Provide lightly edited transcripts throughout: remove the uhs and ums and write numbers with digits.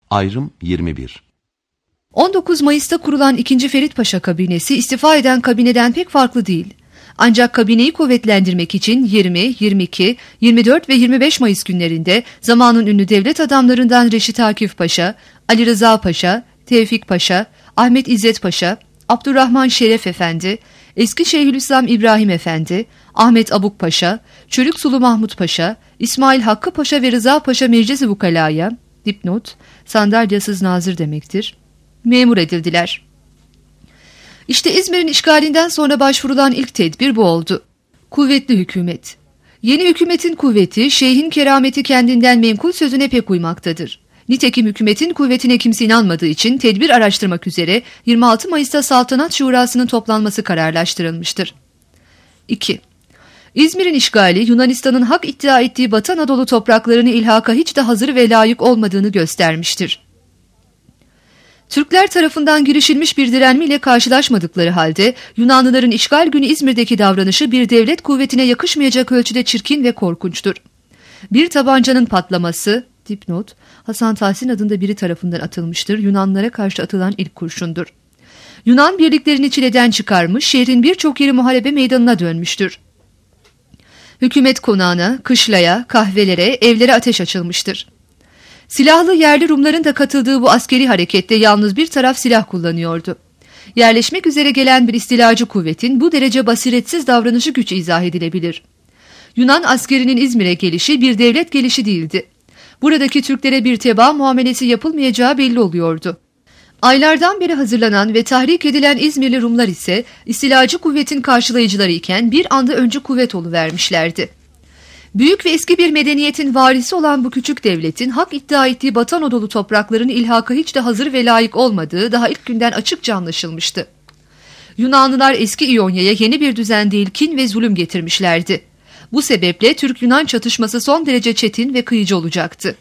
Ayrım 21. 19 Mayıs'ta kurulan 2. Ferit Paşa kabinesi istifa eden kabineden pek farklı değil. Ancak kabineyi kuvvetlendirmek için 20, 22, 24 ve 25 Mayıs günlerinde zamanın ünlü devlet adamlarından Reşit Akif Paşa, Ali Rıza Paşa, Tevfik Paşa, Ahmet İzzet Paşa, Abdurrahman Şeref Efendi, eski Şeyhülislam İbrahim Efendi, Ahmet Abuk Paşa, Çörük Sulu Mahmut Paşa, İsmail Hakkı Paşa ve Rıza Paşa Meclis-i Vukala'ya, dipnot, sandalyasız nazır demektir, memur edildiler. İşte İzmir'in işgalinden sonra başvurulan ilk tedbir bu oldu. Kuvvetli hükümet. Yeni hükümetin kuvveti, şeyhin kerameti kendinden menkul sözüne pek uymaktadır. Nitekim hükümetin kuvvetine kimse inanmadığı için tedbir araştırmak üzere 26 Mayıs'ta Saltanat Şurası'nın toplanması kararlaştırılmıştır. 2. İzmir'in işgali, Yunanistan'ın hak iddia ettiği Batı Anadolu topraklarını ilhaka hiç de hazır ve layık olmadığını göstermiştir. Türkler tarafından girişilmiş bir direnmeyle karşılaşmadıkları halde Yunanlıların işgal günü İzmir'deki davranışı bir devlet kuvvetine yakışmayacak ölçüde çirkin ve korkunçtur. Bir tabancanın patlaması, dipnot, Hasan Tahsin adında biri tarafından atılmıştır, Yunanlılara karşı atılan ilk kurşundur. Yunan birliklerini çileden çıkarmış, şehrin birçok yeri muharebe meydanına dönmüştür. Hükümet konağına, kışlaya, kahvelere, evlere ateş açılmıştır. Silahlı yerli Rumların da katıldığı bu askeri harekette yalnız bir taraf silah kullanıyordu. Yerleşmek üzere gelen bir istilacı kuvvetin bu derece basiretsiz davranışı güç izah edilebilir. Yunan askerinin İzmir'e gelişi bir devlet gelişi değildi. Buradaki Türklere bir tebaa muamelesi yapılmayacağı belli oluyordu. Aylardan beri hazırlanan ve tahrik edilen İzmirli Rumlar ise istilacı kuvvetin karşılayıcıları iken bir anda öncü kuvvet oluvermişlerdi. Büyük ve eski bir medeniyetin varisi olan bu küçük devletin hak iddia ettiği Batı Anadolu topraklarının ilhaka hiç de hazır ve layık olmadığı daha ilk günden açıkça anlaşılmıştı. Yunanlılar eski İonya'ya yeni bir düzen değil kin ve zulüm getirmişlerdi. Bu sebeple Türk-Yunan çatışması son derece çetin ve kıyıcı olacaktı.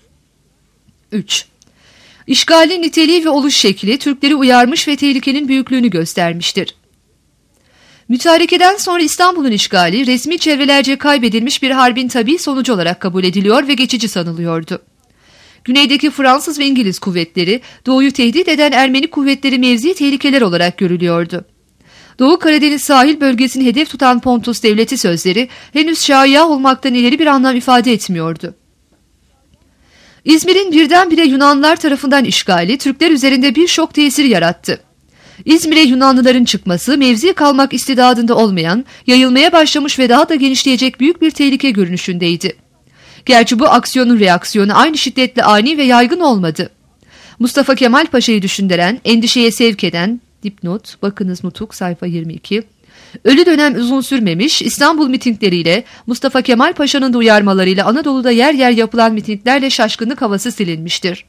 3. İşgalin niteliği ve oluş şekli Türkleri uyarmış ve tehlikenin büyüklüğünü göstermiştir. Mütarekeden sonra İstanbul'un işgali resmi çevrelerce kaybedilmiş bir harbin tabii sonucu olarak kabul ediliyor ve geçici sanılıyordu. Güneydeki Fransız ve İngiliz kuvvetleri, doğuyu tehdit eden Ermeni kuvvetleri mevzi tehlikeler olarak görülüyordu. Doğu Karadeniz sahil bölgesini hedef tutan Pontus devleti sözleri henüz şaya olmaktan ileri bir anlam ifade etmiyordu. İzmir'in birdenbire Yunanlılar tarafından işgali Türkler üzerinde bir şok tesiri yarattı. İzmir'e Yunanlıların çıkması mevzi kalmak istidadında olmayan, yayılmaya başlamış ve daha da genişleyecek büyük bir tehlike görünüşündeydi. Gerçi bu aksiyonun reaksiyonu aynı şiddetle ani ve yaygın olmadı. Mustafa Kemal Paşa'yı düşündüren, endişeye sevk eden, dipnot, bakınız Nutuk sayfa 22, ölü dönem uzun sürmemiş, İstanbul mitingleriyle, Mustafa Kemal Paşa'nın da uyarmalarıyla Anadolu'da yer yer yapılan mitinglerle şaşkınlık havası silinmiştir.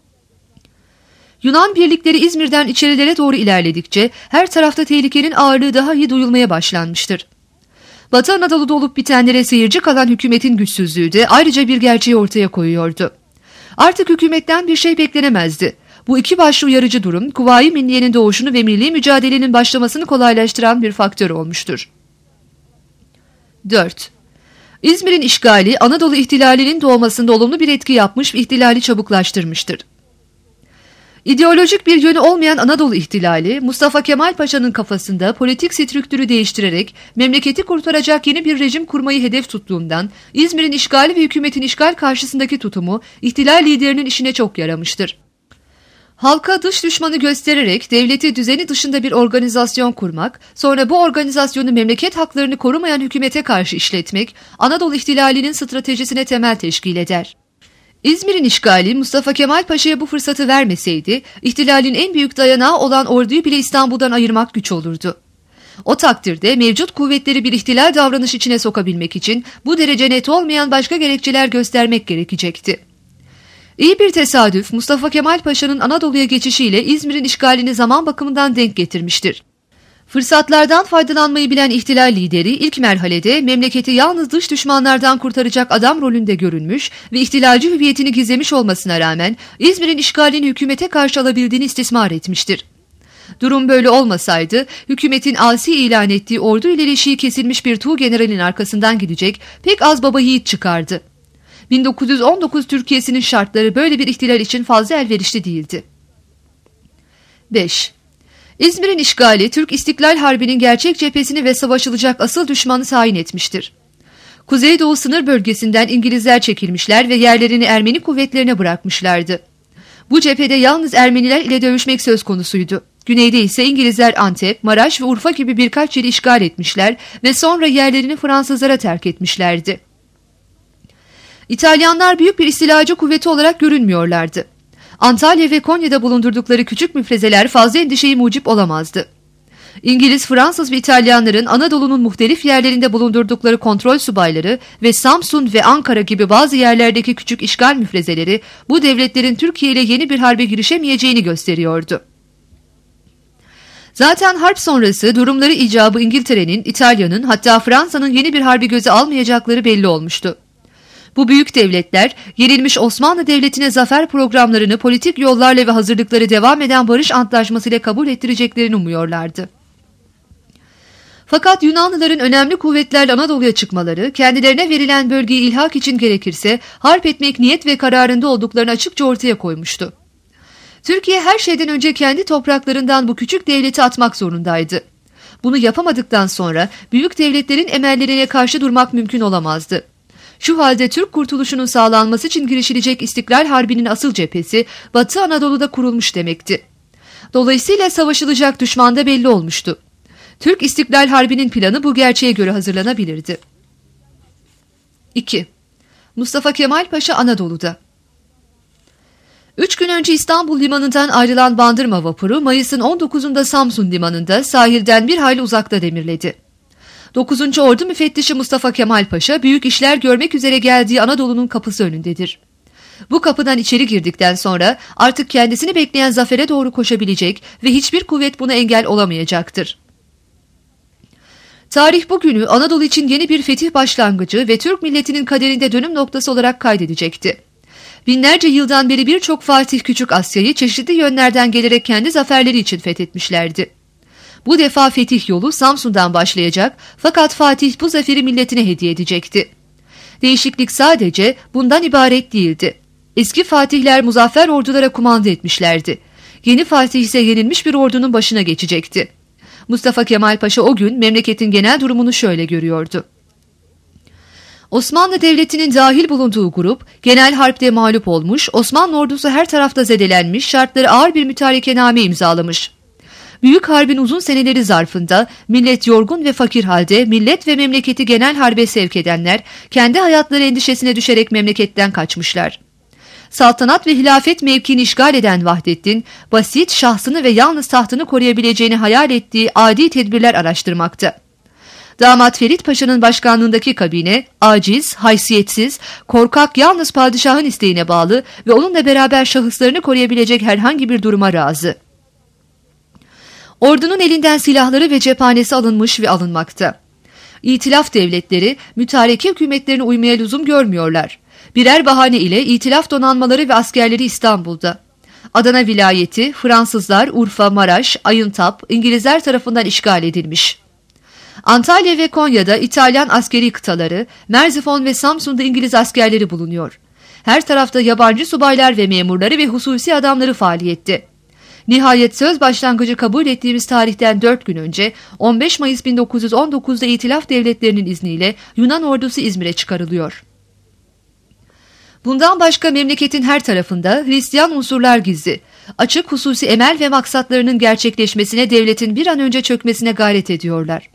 Yunan birlikleri İzmir'den içerilere doğru ilerledikçe her tarafta tehlikenin ağırlığı daha iyi duyulmaya başlanmıştır. Batı Anadolu'da olup bitenlere seyirci kalan hükümetin güçsüzlüğü de ayrıca bir gerçeği ortaya koyuyordu. Artık hükümetten bir şey beklenemezdi. Bu iki başlı uyarıcı durum, Kuvayi Milliye'nin doğuşunu ve milli mücadelenin başlamasını kolaylaştıran bir faktör olmuştur. 4. İzmir'in işgali, Anadolu ihtilalinin doğmasında olumlu bir etki yapmış ve ihtilali çabuklaştırmıştır. İdeolojik bir yönü olmayan Anadolu ihtilali, Mustafa Kemal Paşa'nın kafasında politik strüktürü değiştirerek memleketi kurtaracak yeni bir rejim kurmayı hedef tuttuğundan, İzmir'in işgali ve hükümetin işgal karşısındaki tutumu, ihtilal liderinin işine çok yaramıştır. Halka dış düşmanı göstererek devleti düzeni dışında bir organizasyon kurmak, sonra bu organizasyonu memleket haklarını korumayan hükümete karşı işletmek, Anadolu ihtilalinin stratejisine temel teşkil eder. İzmir'in işgali Mustafa Kemal Paşa'ya bu fırsatı vermeseydi, ihtilalin en büyük dayanağı olan orduyu bile İstanbul'dan ayırmak güç olurdu. O takdirde mevcut kuvvetleri bir ihtilal davranış içine sokabilmek için bu derece net olmayan başka gerekçeler göstermek gerekecekti. İyi bir tesadüf Mustafa Kemal Paşa'nın Anadolu'ya geçişiyle İzmir'in işgalini zaman bakımından denk getirmiştir. Fırsatlardan faydalanmayı bilen ihtilal lideri ilk merhalede memleketi yalnız dış düşmanlardan kurtaracak adam rolünde görünmüş ve ihtilalci hüviyetini gizlemiş olmasına rağmen İzmir'in işgalini hükümete karşı alabildiğini istismar etmiştir. Durum böyle olmasaydı hükümetin asi ilan ettiği ordu ile ilişiği kesilmiş bir tuğ generalin arkasından gidecek pek az baba yiğit çıkardı. 1919 Türkiye'sinin şartları böyle bir ihtilal için fazla elverişli değildi. 5. İzmir'in işgali Türk İstiklal Harbi'nin gerçek cephesini ve savaşılacak asıl düşmanı tayin etmiştir. Kuzeydoğu sınır bölgesinden İngilizler çekilmişler ve yerlerini Ermeni kuvvetlerine bırakmışlardı. Bu cephede yalnız Ermeniler ile dövüşmek söz konusuydu. Güneyde ise İngilizler Antep, Maraş ve Urfa gibi birkaç yeri işgal etmişler ve sonra yerlerini Fransızlara terk etmişlerdi. İtalyanlar büyük bir istilacı kuvveti olarak görünmüyorlardı. Antalya ve Konya'da bulundurdukları küçük müfrezeler fazla endişeyi mucip olamazdı. İngiliz, Fransız ve İtalyanların Anadolu'nun muhtelif yerlerinde bulundurdukları kontrol subayları ve Samsun ve Ankara gibi bazı yerlerdeki küçük işgal müfrezeleri bu devletlerin Türkiye ile yeni bir harbe girişemeyeceğini gösteriyordu. Zaten harp sonrası durumları icabı İngiltere'nin, İtalya'nın hatta Fransa'nın yeni bir harbi göze almayacakları belli olmuştu. Bu büyük devletler yenilmiş Osmanlı Devleti'ne zafer programlarını politik yollarla ve hazırlıkları devam eden barış antlaşmasıyla kabul ettireceklerini umuyorlardı. Fakat Yunanlıların önemli kuvvetlerle Anadolu'ya çıkmaları, kendilerine verilen bölgeyi ilhak için gerekirse harp etmek niyet ve kararında olduklarını açıkça ortaya koymuştu. Türkiye her şeyden önce kendi topraklarından bu küçük devleti atmak zorundaydı. Bunu yapamadıktan sonra büyük devletlerin emellerine karşı durmak mümkün olamazdı. Şu halde Türk kurtuluşunun sağlanması için girişilecek İstiklal Harbi'nin asıl cephesi Batı Anadolu'da kurulmuş demekti. Dolayısıyla savaşılacak düşman da belli olmuştu. Türk İstiklal Harbi'nin planı bu gerçeğe göre hazırlanabilirdi. 2. Mustafa Kemal Paşa Anadolu'da. 3 gün önce İstanbul limanından ayrılan Bandırma vapuru Mayıs'ın 19'unda Samsun limanında sahilden bir hayli uzakta demirledi. 9. Ordu Müfettişi Mustafa Kemal Paşa büyük işler görmek üzere geldiği Anadolu'nun kapısı önündedir. Bu kapıdan içeri girdikten sonra artık kendisini bekleyen zafere doğru koşabilecek ve hiçbir kuvvet buna engel olamayacaktır. Tarih bugünü Anadolu için yeni bir fetih başlangıcı ve Türk milletinin kaderinde dönüm noktası olarak kaydedecekti. Binlerce yıldan beri birçok Fatih Küçük Asya'yı çeşitli yönlerden gelerek kendi zaferleri için fethetmişlerdi. Bu defa fetih yolu Samsun'dan başlayacak fakat Fatih bu zaferi milletine hediye edecekti. Değişiklik sadece bundan ibaret değildi. Eski fatihler muzaffer ordulara kumanda etmişlerdi. Yeni Fatih ise yenilmiş bir ordunun başına geçecekti. Mustafa Kemal Paşa o gün memleketin genel durumunu şöyle görüyordu. Osmanlı Devleti'nin dahil bulunduğu grup genel harpte mağlup olmuş, Osmanlı ordusu her tarafta zedelenmiş, şartları ağır bir mütarekename imzalamış. Büyük harbin uzun seneleri zarfında millet yorgun ve fakir halde millet ve memleketi genel harbe sevk edenler kendi hayatları endişesine düşerek memleketten kaçmışlar. Saltanat ve hilafet mevkiini işgal eden Vahdettin, basit şahsını ve yalnız tahtını koruyabileceğini hayal ettiği adi tedbirler araştırmakta. Damat Ferit Paşa'nın başkanlığındaki kabine, aciz, haysiyetsiz, korkak yalnız padişahın isteğine bağlı ve onunla beraber şahıslarını koruyabilecek herhangi bir duruma razı. Ordunun elinden silahları ve cephanesi alınmış ve alınmakta. İtilaf devletleri mütareke hükümetlerine uymaya lüzum görmüyorlar. Birer bahane ile itilaf donanmaları ve askerleri İstanbul'da. Adana vilayeti Fransızlar, Urfa, Maraş, Ayıntap, İngilizler tarafından işgal edilmiş. Antalya ve Konya'da İtalyan askeri kıtaları, Merzifon ve Samsun'da İngiliz askerleri bulunuyor. Her tarafta yabancı subaylar ve memurları ve hususi adamları faaliyette. Nihayet söz başlangıcı kabul ettiğimiz tarihten 4 gün önce 15 Mayıs 1919'da İtilaf devletlerinin izniyle Yunan ordusu İzmir'e çıkarılıyor. Bundan başka memleketin her tarafında Hristiyan unsurlar gizli, açık hususi emel ve maksatlarının gerçekleşmesine devletin bir an önce çökmesine gayret ediyorlar.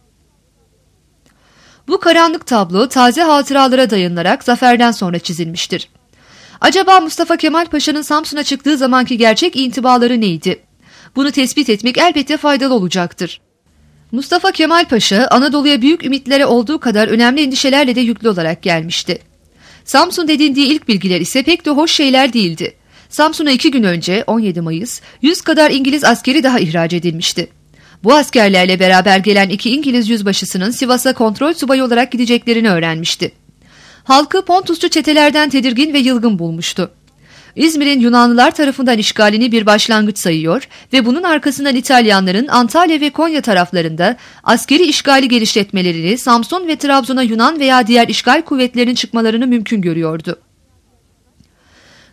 Bu karanlık tablo taze hatıralara dayanılarak zaferden sonra çizilmiştir. Acaba Mustafa Kemal Paşa'nın Samsun'a çıktığı zamanki gerçek intibaları neydi? Bunu tespit etmek elbette faydalı olacaktır. Mustafa Kemal Paşa Anadolu'ya büyük ümitlere olduğu kadar önemli endişelerle de yüklü olarak gelmişti. Samsun edindiği ilk bilgiler ise pek de hoş şeyler değildi. Samsun'a 2 gün önce 17 Mayıs 100 kadar İngiliz askeri daha ihraç edilmişti. Bu askerlerle beraber gelen 2 İngiliz yüzbaşısının Sivas'a kontrol subayı olarak gideceklerini öğrenmişti. Halkı Pontusçu çetelerden tedirgin ve yılgın bulmuştu. İzmir'in Yunanlılar tarafından işgalini bir başlangıç sayıyor ve bunun arkasından İtalyanların Antalya ve Konya taraflarında askeri işgali genişletmelerini, Samsun ve Trabzon'a Yunan veya diğer işgal kuvvetlerinin çıkmalarını mümkün görüyordu.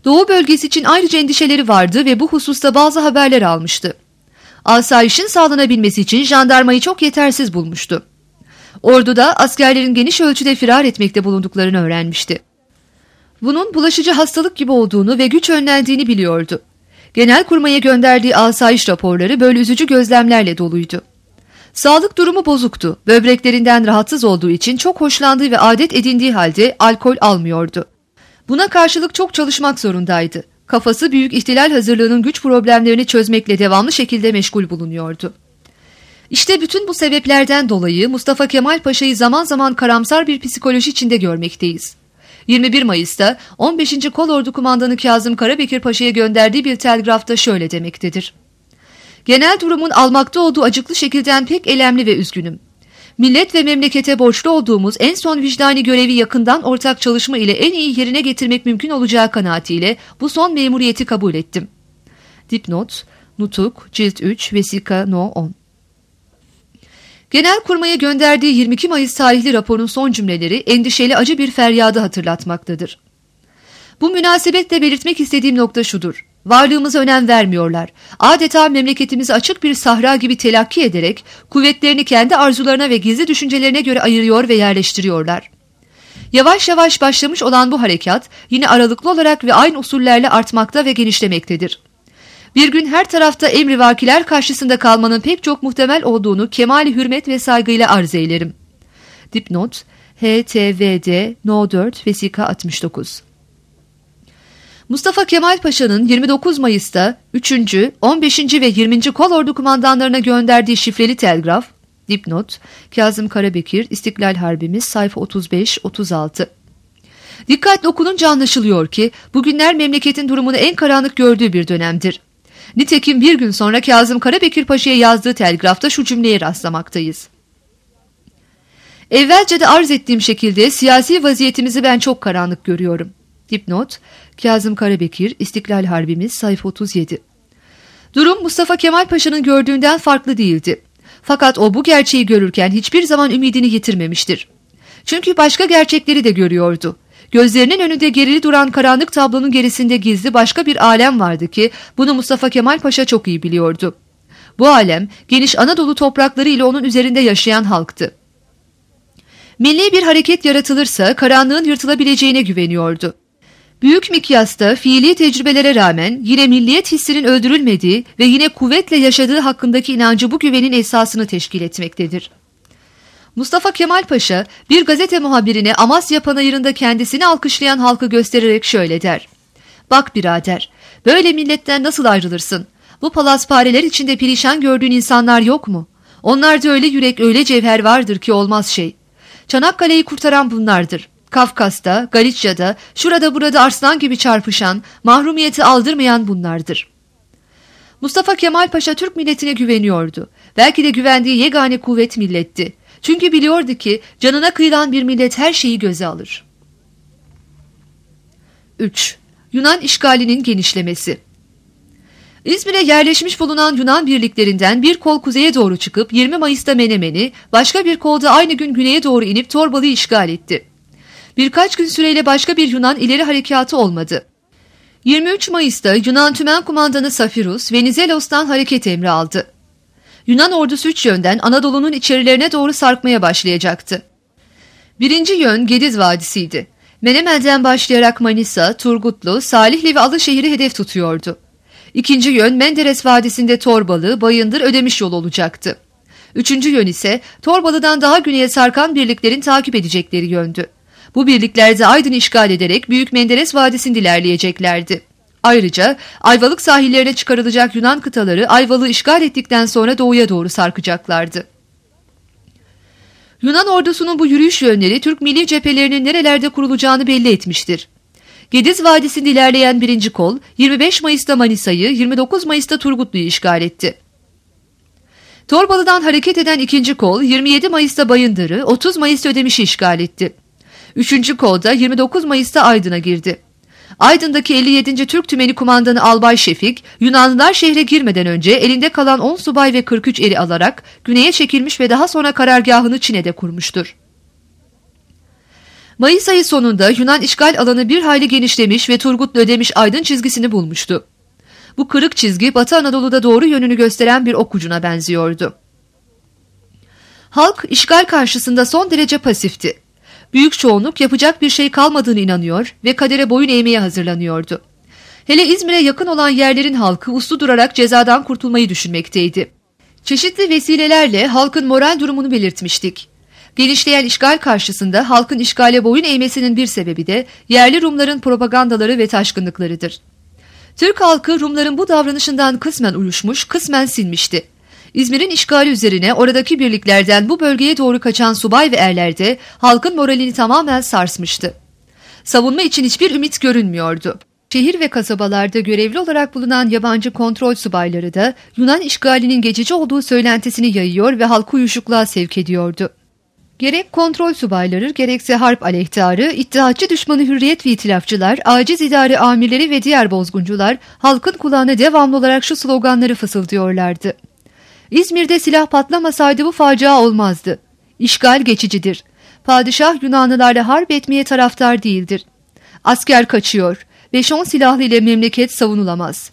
Doğu bölgesi için ayrıca endişeleri vardı ve bu hususta bazı haberler almıştı. Asayişin sağlanabilmesi için jandarmayı çok yetersiz bulmuştu. Orduda askerlerin geniş ölçüde firar etmekte bulunduklarını öğrenmişti. Bunun bulaşıcı hastalık gibi olduğunu ve güç önlendiğini biliyordu. Genelkurmay'a gönderdiği asayiş raporları böyle üzücü gözlemlerle doluydu. Sağlık durumu bozuktu. Böbreklerinden rahatsız olduğu için çok hoşlandığı ve adet edindiği halde alkol almıyordu. Buna karşılık çok çalışmak zorundaydı. Kafası büyük ihtilal hazırlığının güç problemlerini çözmekle devamlı şekilde meşgul bulunuyordu. İşte bütün bu sebeplerden dolayı Mustafa Kemal Paşa'yı zaman zaman karamsar bir psikoloji içinde görmekteyiz. 21 Mayıs'ta 15. Kolordu Kumandanı Kazım Karabekir Paşa'ya gönderdiği bir telgrafta şöyle demektedir. Genel durumun almakta olduğu acıklı şekilden pek elemli ve üzgünüm. Millet ve memlekete borçlu olduğumuz en son vicdani görevi yakından ortak çalışma ile en iyi yerine getirmek mümkün olacağı kanaatiyle bu son memuriyeti kabul ettim. Dipnot, Nutuk, Cilt 3, Vesika No 10. Genelkurmay'a gönderdiği 22 Mayıs tarihli raporun son cümleleri endişeli acı bir feryadı hatırlatmaktadır. Bu münasebetle belirtmek istediğim nokta şudur. Varlığımıza önem vermiyorlar. Adeta memleketimizi açık bir sahra gibi telakki ederek kuvvetlerini kendi arzularına ve gizli düşüncelerine göre ayırıyor ve yerleştiriyorlar. Yavaş yavaş başlamış olan bu harekat yine aralıklı olarak ve aynı usullerle artmakta ve genişlemektedir. Bir gün her tarafta emrivakiler karşısında kalmanın pek çok muhtemel olduğunu kemali hürmet ve saygıyla arz eylerim. Dipnot, HTVD No 4 Vesika 69. Mustafa Kemal Paşa'nın 29 Mayıs'ta 3. 15. ve 20. Kolordu kumandanlarına gönderdiği şifreli telgraf, dipnot, Kazım Karabekir, İstiklal Harbimiz, sayfa 35-36. Dikkatle okununca anlaşılıyor ki bugünler memleketin durumunu en karanlık gördüğü bir dönemdir. Nitekim bir gün sonra Kazım Karabekir Paşa'ya yazdığı telgrafta şu cümleye rastlamaktayız. Evvelce de arz ettiğim şekilde siyasi vaziyetimizi ben çok karanlık görüyorum. Dipnot, Kazım Karabekir, İstiklal Harbimiz, sayfa 37. Durum Mustafa Kemal Paşa'nın gördüğünden farklı değildi. Fakat o bu gerçeği görürken hiçbir zaman ümidini yitirmemiştir. Çünkü başka gerçekleri de görüyordu. Gözlerinin önünde gerili duran karanlık tablonun gerisinde gizli başka bir alem vardı ki bunu Mustafa Kemal Paşa çok iyi biliyordu. Bu alem geniş Anadolu toprakları ile onun üzerinde yaşayan halktı. Milli bir hareket yaratılırsa karanlığın yırtılabileceğine güveniyordu. Büyük mikyasta fiili tecrübelere rağmen yine milliyet hissinin öldürülmediği ve yine kuvvetle yaşadığı hakkındaki inancı bu güvenin esasını teşkil etmektedir. Mustafa Kemal Paşa bir gazete muhabirine Amasya Panayırı'nda kendisini alkışlayan halkı göstererek şöyle der. Bak birader, böyle milletten nasıl ayrılırsın? Bu palaspareler içinde perişan gördüğün insanlar yok mu? Onlarda öyle yürek öyle cevher vardır ki olmaz şey. Çanakkale'yi kurtaran bunlardır. Kafkas'ta, Galicia'da, şurada burada arslan gibi çarpışan, mahrumiyeti aldırmayan bunlardır. Mustafa Kemal Paşa Türk milletine güveniyordu. Belki de güvendiği yegane kuvvet milletti. Çünkü biliyordu ki canına kıyılan bir millet her şeyi göze alır. 3. Yunan işgalinin genişlemesi. İzmir'e yerleşmiş bulunan Yunan birliklerinden bir kol kuzeye doğru çıkıp 20 Mayıs'ta Menemen'i, başka bir kolda aynı gün güneye doğru inip Torbalı'yı işgal etti. Birkaç gün süreyle başka bir Yunan ileri harekatı olmadı. 23 Mayıs'ta Yunan Tümen Kumandanı Safirus, Venizelos'tan hareket emri aldı. Yunan ordusu 3 yönden Anadolu'nun içerilerine doğru sarkmaya başlayacaktı. Birinci yön Gediz Vadisi'ydi. Menemen'den başlayarak Manisa, Turgutlu, Salihli ve Alaşehir'i hedef tutuyordu. İkinci yön Menderes Vadisi'nde Torbalı, Bayındır, Ödemiş yolu olacaktı. Üçüncü yön ise Torbalı'dan daha güneye sarkan birliklerin takip edecekleri yöndü. Bu birlikler de Aydın'ı işgal ederek Büyük Menderes Vadisi'nde ilerleyeceklerdi. Ayrıca Ayvalık sahillerine çıkarılacak Yunan kıtaları Ayvalık'ı işgal ettikten sonra doğuya doğru sarkacaklardı. Yunan ordusunun bu yürüyüş yönleri Türk milli cephelerinin nerelerde kurulacağını belli etmiştir. Gediz Vadisi'nde ilerleyen birinci kol 25 Mayıs'ta Manisa'yı, 29 Mayıs'ta Turgutlu'yu işgal etti. Torbalı'dan hareket eden ikinci kol 27 Mayıs'ta Bayındır'ı, 30 Mayıs'ta Ödemiş'i işgal etti. Üçüncü kol da 29 Mayıs'ta Aydın'a girdi. Aydın'daki 57. Türk Tümeni Kumandanı Albay Şefik, Yunanlılar şehre girmeden önce elinde kalan 10 subay ve 43 eri alarak güneye çekilmiş ve daha sonra karargahını Çin'de kurmuştur. Mayıs ayı sonunda Yunan işgal alanı bir hayli genişlemiş ve Turgut'la Ödemiş Aydın çizgisini bulmuştu. Bu kırık çizgi Batı Anadolu'da doğru yönünü gösteren bir ok ucuna benziyordu. Halk işgal karşısında son derece pasifti. Büyük çoğunluk yapacak bir şey kalmadığını inanıyor ve kadere boyun eğmeye hazırlanıyordu. Hele İzmir'e yakın olan yerlerin halkı uslu durarak cezadan kurtulmayı düşünmekteydi. Çeşitli vesilelerle halkın moral durumunu belirtmiştik. Genişleyen işgal karşısında halkın işgale boyun eğmesinin bir sebebi de yerli Rumların propagandaları ve taşkınlıklarıdır. Türk halkı Rumların bu davranışından kısmen uyuşmuş, kısmen sinmişti. İzmir'in işgali üzerine oradaki birliklerden bu bölgeye doğru kaçan subay ve erler de halkın moralini tamamen sarsmıştı. Savunma için hiçbir ümit görünmüyordu. Şehir ve kasabalarda görevli olarak bulunan yabancı kontrol subayları da Yunan işgalinin geçici olduğu söylentisini yayıyor ve halkı uyuşukluğa sevk ediyordu. Gerek kontrol subayları gerekse harp aleyhtarı, İttihatçı düşmanı hürriyet ve itilafçılar, aciz idare amirleri ve diğer bozguncular halkın kulağına devamlı olarak şu sloganları fısıldıyorlardı. İzmir'de silah patlamasaydı bu facia olmazdı. İşgal geçicidir. Padişah Yunanlılarla harp etmeye taraftar değildir. Asker kaçıyor. 5-10 silahlı ile memleket savunulamaz.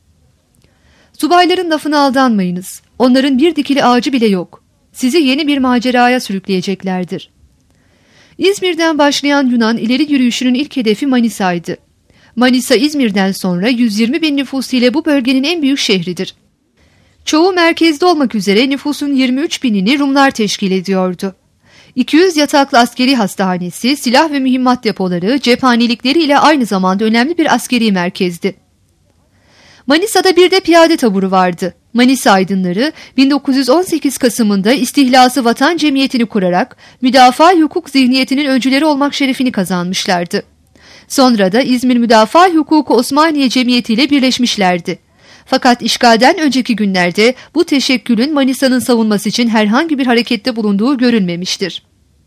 Subayların lafına aldanmayınız. Onların bir dikili ağacı bile yok. Sizi yeni bir maceraya sürükleyeceklerdir. İzmir'den başlayan Yunan ileri yürüyüşünün ilk hedefi Manisa'ydı. Manisa İzmir'den sonra 120 bin nüfusu ile bu bölgenin en büyük şehridir. Çoğu merkezde olmak üzere nüfusun 23 binini Rumlar teşkil ediyordu. 200 yataklı askeri hastanesi, silah ve mühimmat depoları, cephanelikleri ile aynı zamanda önemli bir askeri merkezdi. Manisa'da bir de piyade taburu vardı. Manisa aydınları 1918 Kasım'ında İstihlası Vatan Cemiyeti'ni kurarak müdafaa hukuk zihniyetinin öncüleri olmak şerefini kazanmışlardı. Sonra da İzmir Müdafaa Hukuku Osmaniye Cemiyeti ile birleşmişlerdi. Fakat işgalden önceki günlerde bu teşekkülün Manisa'nın savunması için herhangi bir harekette bulunduğu görülmemiştir.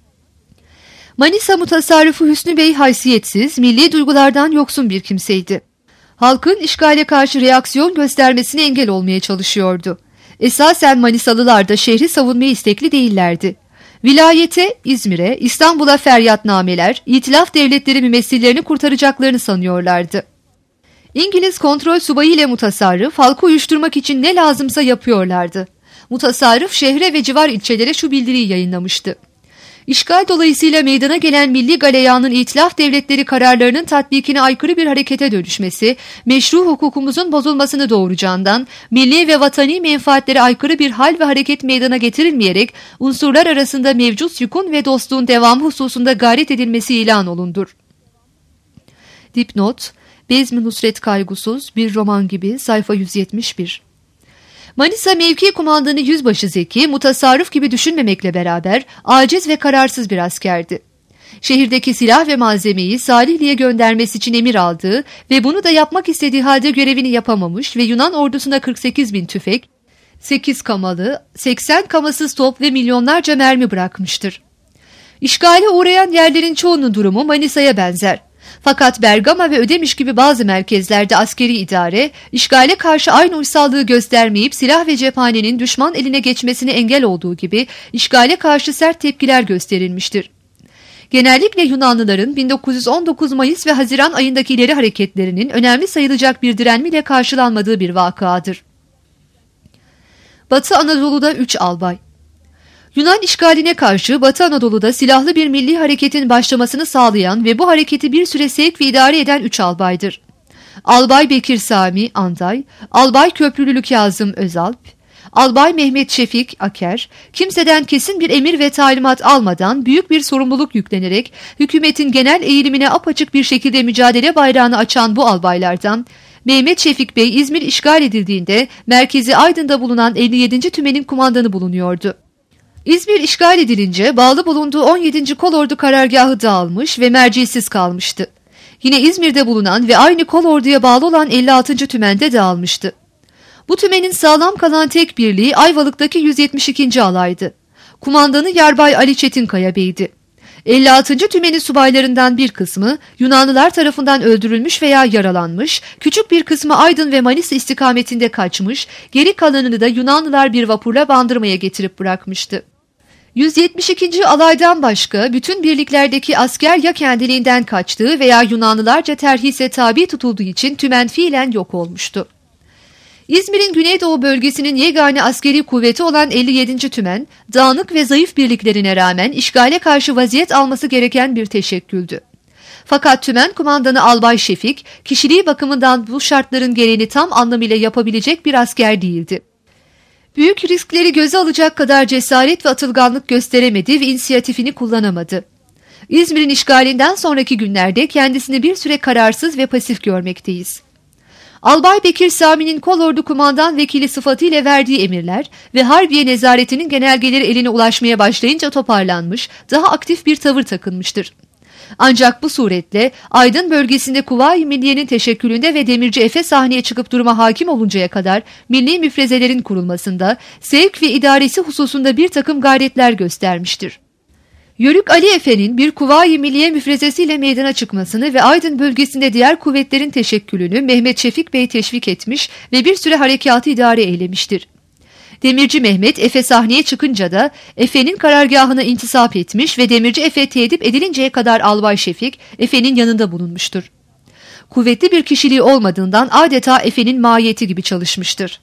Manisa mutasarrıfı Hüsnü Bey haysiyetsiz, milli duygulardan yoksun bir kimseydi. Halkın işgale karşı reaksiyon göstermesine engel olmaya çalışıyordu. Esasen Manisalılar da şehri savunmaya istekli değillerdi. Vilayete, İzmir'e, İstanbul'a feryatnameler, İtilaf devletleri mümessillerini kurtaracaklarını sanıyorlardı. İngiliz kontrol subayı ile mutasarrıf halkı uyuşturmak için ne lazımsa yapıyorlardı. Mutasarrıf şehre ve civar ilçelere şu bildiriyi yayınlamıştı. İşgal dolayısıyla meydana gelen milli galeyanın itilaf devletleri kararlarının tatbikine aykırı bir harekete dönüşmesi, meşru hukukumuzun bozulmasını doğuracağından, milli ve vatani menfaatlere aykırı bir hal ve hareket meydana getirilmeyerek, unsurlar arasında mevcut yükün ve dostluğun devamı hususunda gayret edilmesi ilan olundur. Dipnot: Bezmi Nusret Kaygusuz, bir roman gibi, sayfa 171. Manisa mevki kumandanı Yüzbaşı Zeki, mutasarrıf gibi düşünmemekle beraber aciz ve kararsız bir askerdi. Şehirdeki silah ve malzemeyi Salihli'ye göndermesi için emir aldığı ve bunu da yapmak istediği halde görevini yapamamış ve Yunan ordusuna 48 bin tüfek, 8 kamalı, 80 kamasız top ve milyonlarca mermi bırakmıştır. İşgale uğrayan yerlerin çoğunun durumu Manisa'ya benzer. Fakat Bergama ve Ödemiş gibi bazı merkezlerde askeri idare, işgale karşı aynı uysallığı göstermeyip silah ve cephanenin düşman eline geçmesine engel olduğu gibi işgale karşı sert tepkiler gösterilmiştir. Genellikle Yunanlıların 1919 Mayıs ve Haziran ayındaki ileri hareketlerinin önemli sayılacak bir direnmeyle karşılanmadığı bir vakadır. Batı Anadolu'da 3 albay. Yunan işgaline karşı Batı Anadolu'da silahlı bir milli hareketin başlamasını sağlayan ve bu hareketi bir süre sevk ve idare eden 3 albaydır. Albay Bekir Sami Anday, Albay Köprülülü Kazım Özalp, Albay Mehmet Şefik Aker, kimseden kesin bir emir ve talimat almadan büyük bir sorumluluk yüklenerek hükümetin genel eğilimine apaçık bir şekilde mücadele bayrağını açan bu albaylardan, Mehmet Şefik Bey İzmir işgal edildiğinde merkezi Aydın'da bulunan 57. Tümen'in kumandanı bulunuyordu. İzmir işgal edilince bağlı bulunduğu 17. Kolordu karargahı dağılmış ve mercisiz kalmıştı. Yine İzmir'de bulunan ve aynı kolorduya bağlı olan 56. Tümen'de dağılmıştı. Bu tümenin sağlam kalan tek birliği Ayvalık'taki 172. alaydı. Kumandanı Yarbay Ali Çetinkaya Bey'di. 56. Tümeni subaylarından bir kısmı Yunanlılar tarafından öldürülmüş veya yaralanmış, küçük bir kısmı Aydın ve Manisa istikametinde kaçmış, geri kalanını da Yunanlılar bir vapurla Bandırma'ya getirip bırakmıştı. 172. alaydan başka bütün birliklerdeki asker ya kendiliğinden kaçtığı veya Yunanlılarca terhise tabi tutulduğu için tümen fiilen yok olmuştu. İzmir'in güneydoğu bölgesinin yegane askeri kuvveti olan 57. Tümen, dağınık ve zayıf birliklerine rağmen işgale karşı vaziyet alması gereken bir teşekküldü. Fakat Tümen kumandanı Albay Şefik, kişiliği bakımından bu şartların gereğini tam anlamıyla yapabilecek bir asker değildi. Büyük riskleri göze alacak kadar cesaret ve atılganlık gösteremedi ve inisiyatifini kullanamadı. İzmir'in işgalinden sonraki günlerde kendisini bir süre kararsız ve pasif görmekteyiz. Albay Bekir Sami'nin kolordu kumandan vekili sıfatıyla verdiği emirler ve Harbiye nezaretinin genelgeleri eline ulaşmaya başlayınca toparlanmış, daha aktif bir tavır takınmıştır. Ancak bu suretle Aydın bölgesinde Kuvayi Milliye'nin teşekkülünde ve Demirci Efe sahneye çıkıp duruma hakim oluncaya kadar milli müfrezelerin kurulmasında, sevk ve idaresi hususunda bir takım gayretler göstermiştir. Yörük Ali Efe'nin bir Kuvayi Milliye müfrezesiyle meydana çıkmasını ve Aydın bölgesinde diğer kuvvetlerin teşekkülünü Mehmet Şefik Bey teşvik etmiş ve bir süre harekatı idare eylemiştir. Demirci Mehmet Efe sahneye çıkınca da Efe'nin karargahına intisap etmiş ve Demirci Efe tedip edilinceye kadar Albay Şefik Efe'nin yanında bulunmuştur. Kuvvetli bir kişiliği olmadığından adeta Efe'nin mahiyeti gibi çalışmıştır.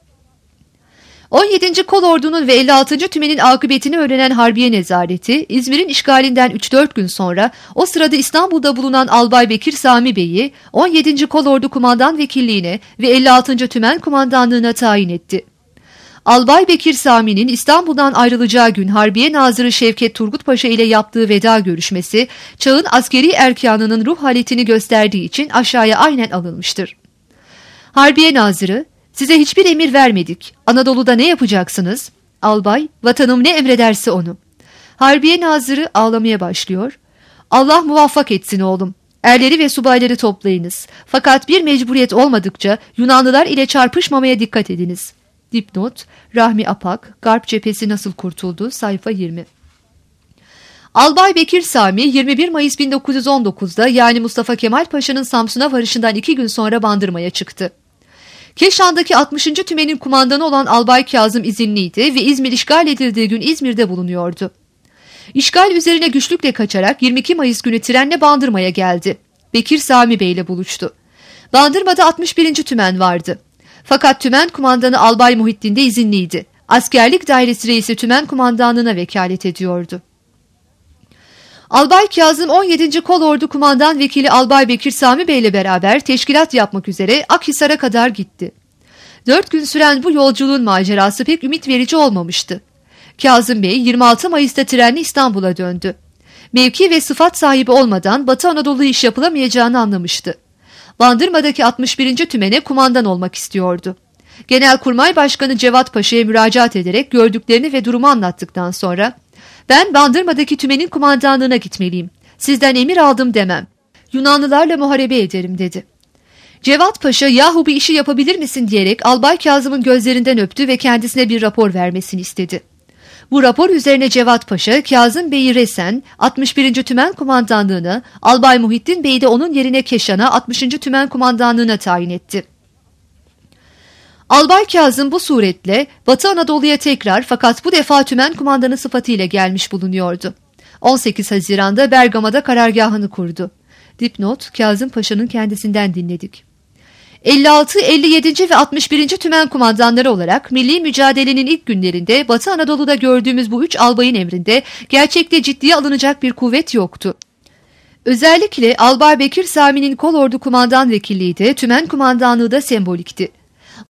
17. Kolordu'nun ve 56. Tümen'in akıbetini öğrenen Harbiye Nezareti, İzmir'in işgalinden 3-4 gün sonra o sırada İstanbul'da bulunan Albay Bekir Sami Bey'i 17. Kolordu Kumandan Vekilliğine ve 56. Tümen Kumandanlığına tayin etti. Albay Bekir Sami'nin İstanbul'dan ayrılacağı gün Harbiye Nazırı Şevket Turgut Paşa ile yaptığı veda görüşmesi, çağın askeri erkanının ruh haletini gösterdiği için aşağıya aynen alınmıştır. Harbiye Nazırı, "Size hiçbir emir vermedik. Anadolu'da ne yapacaksınız?" Albay, "Vatanım ne emrederse onu." Harbiye Nazırı ağlamaya başlıyor. "Allah muvaffak etsin oğlum. Erleri ve subayları toplayınız. Fakat bir mecburiyet olmadıkça Yunanlılar ile çarpışmamaya dikkat ediniz." Dipnot, Rahmi Apak, Garp Cephesi Nasıl Kurtuldu, sayfa 20. Albay Bekir Sami 21 Mayıs 1919'da yani Mustafa Kemal Paşa'nın Samsun'a varışından 2 gün sonra Bandırma'ya çıktı. Keşan'daki 60. Tümen'in kumandanı olan Albay Kazım izinliydi ve İzmir işgal edildiği gün İzmir'de bulunuyordu. İşgal üzerine güçlükle kaçarak 22 Mayıs günü trenle Bandırma'ya geldi. Bekir Sami Bey ile buluştu. Bandırma'da 61. Tümen vardı. Fakat Tümen kumandanı Albay Muhittin de izinliydi. Askerlik dairesi reisi Tümen kumandanlığına vekalet ediyordu. Albay Kazım 17. Kolordu Kumandan Vekili Albay Bekir Sami Bey ile beraber teşkilat yapmak üzere Akhisar'a kadar gitti. 4 gün süren bu yolculuğun macerası pek ümit verici olmamıştı. Kazım Bey 26 Mayıs'ta trenle İstanbul'a döndü. Mevki ve sıfat sahibi olmadan Batı Anadolu'ya iş yapılamayacağını anlamıştı. Bandırma'daki 61. Tümen'e kumandan olmak istiyordu. Genelkurmay Başkanı Cevat Paşa'ya müracaat ederek gördüklerini ve durumu anlattıktan sonra "Ben Bandırma'daki Tümen'in kumandanlığına gitmeliyim. Sizden emir aldım demem. Yunanlılarla muharebe ederim" dedi. Cevat Paşa "Yahu bir işi yapabilir misin?" diyerek Albay Kazım'ın gözlerinden öptü ve kendisine bir rapor vermesini istedi. Bu rapor üzerine Cevat Paşa Kazım Bey'i resen 61. Tümen kumandanlığına, Albay Muhittin Bey'i de onun yerine Keşan'a 60. Tümen kumandanlığına tayin etti. Albay Kazım bu suretle Batı Anadolu'ya tekrar fakat bu defa Tümen kumandanı sıfatıyla gelmiş bulunuyordu. 18 Haziran'da Bergama'da karargahını kurdu. Dipnot, Kazım Paşa'nın kendisinden dinledik. 56, 57. ve 61. Tümen kumandanları olarak milli mücadelenin ilk günlerinde Batı Anadolu'da gördüğümüz bu 3 albayın emrinde gerçekte ciddiye alınacak bir kuvvet yoktu. Özellikle Albay Bekir Sami'nin kolordu kumandan vekilliği de Tümen kumandanlığı da sembolikti.